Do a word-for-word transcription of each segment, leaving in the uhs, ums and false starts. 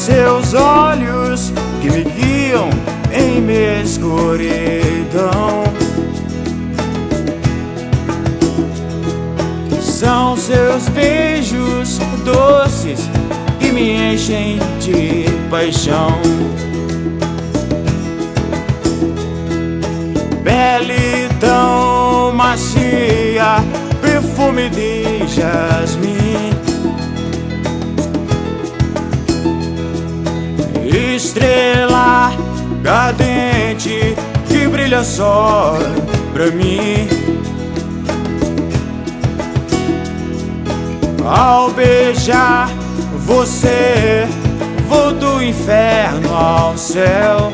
seus olhos que me guiam em minha escuridão. São seus beijos doces que me enchem de paixão. Pele tão macia, perfume de jasmim, estrela cadente que brilha só pra mim. Ao beijar você, vou do inferno ao céu.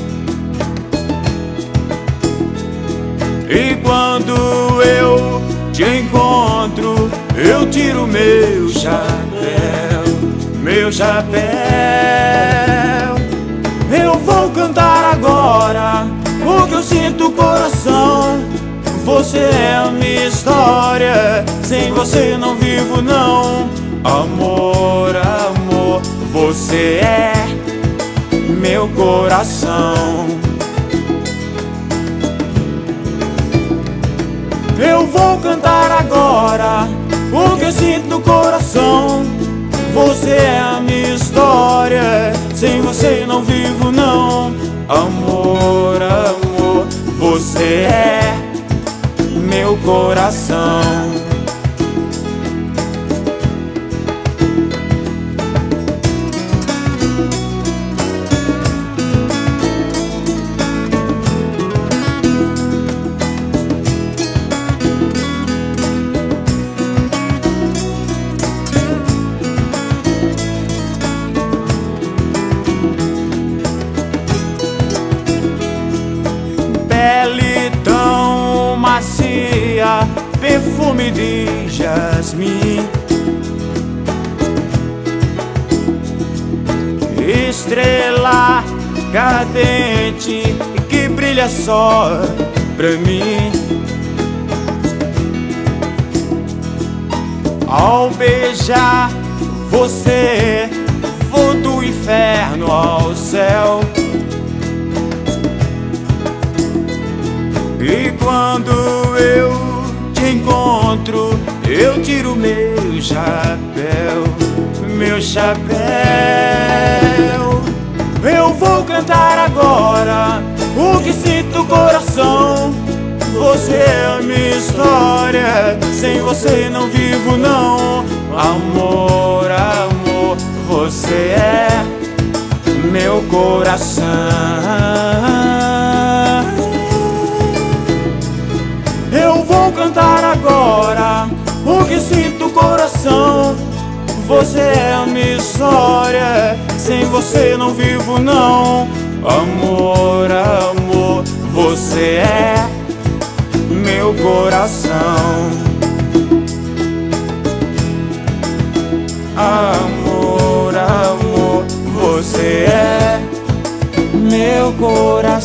E quando eu te encontro, eu tiro meu chapéu, meu chapéu. Eu vou cantar agora o que eu sinto no coração. Você é a minha história, sem você não vivo não. Amor, amor, você é meu coração. Eu vou cantar agora o que eu sinto no coração. Você é a minha história, sem você não vivo não. Amor, amor, você é meu coração. Pele tão macia, perfume de jasmim, estrela cadente que brilha só pra mim. Ao beijar você, vou do inferno ao céu. E quando eu te encontro, eu tiro meu chapéu, meu chapéu. Eu vou cantar agora o que sinto no coração. Você é a minha história, sem você não vivo não. Amor, amor, você é meu coração. Eu vou cantar agora o que sinto no coração. Você é a minha história, sem você não vivo não. Amor, amor, você é meu coração. Amor, amor, você é meu coração.